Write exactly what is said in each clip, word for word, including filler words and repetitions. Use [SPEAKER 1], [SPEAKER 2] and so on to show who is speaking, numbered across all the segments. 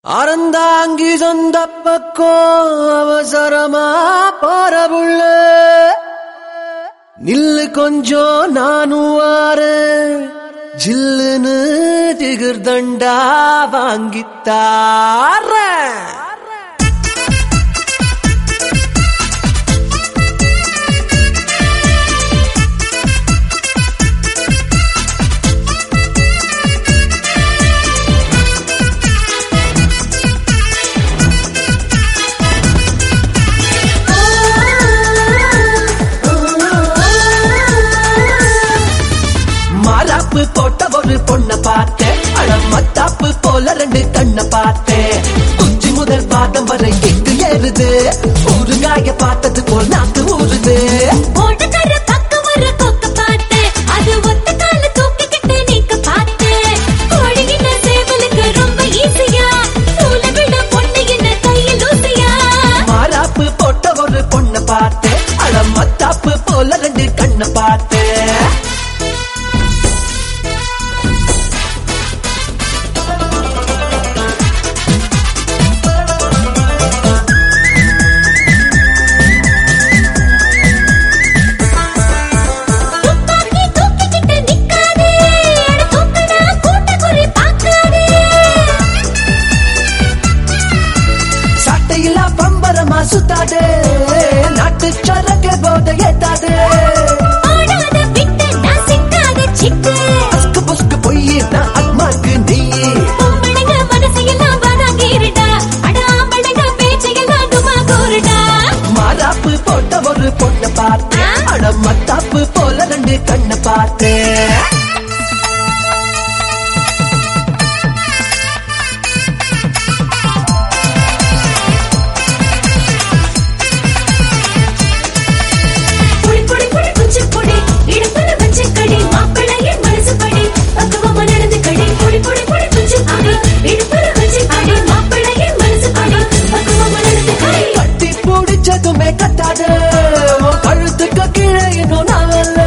[SPEAKER 1] அறந்தாங்கி சொந்த பக்கம் அவசரமா போறவுள்ள நில்லு கொஞ்சம் நானும் வாரு ஜில்லுன்னு திகிர்தண்டா வாங்கித்தார போட்ட ஒரு பொண்ண பார்த்தேன் அழமத்தாப்பு போல ரெண்டு கண்ண பார்த்தேன் குஞ்சி முதல் பாதம் வரை எங்கு ஏறுது ஊருகாய பார்த்தது போல் நாக்கு ஊறுது மாறாப்பு போட்ட ஒரு பொண்ண பார்த்தேன் அழமத்தாப்பு போல ரெண்டு கண்ண பார்த்தேன் சுத்தாதே நாட்டு சரக்கு போத ஏத்தாதே புஸ்கு புஸ்கு பொய்யே நான் அத்மாக்கு நீ மாறாப்பு போட்ட ஒரு பொண்ண பார்த்தேன் அட மத்தாப்பு போல ரெண்டு கண்ண பார்த்தேன் கட்டாது கழுத்துக்கு கீழே இன்னும் நாவல்ல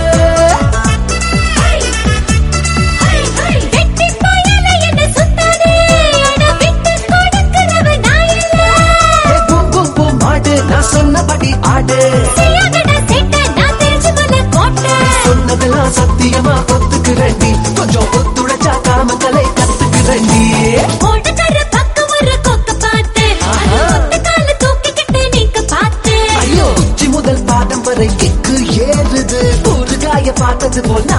[SPEAKER 1] மாடு நான் சொன்னபடி ஆடு சொன்னதெல்லாம் சத்தியமா ஒத்துக்குறேன்டி கொஞ்சம் ஒத்துழைச்சா காமக்கலை கத்துக்குறேன்டி கிக்கு ஏறுது ஊருகாய பார்த்தது போல்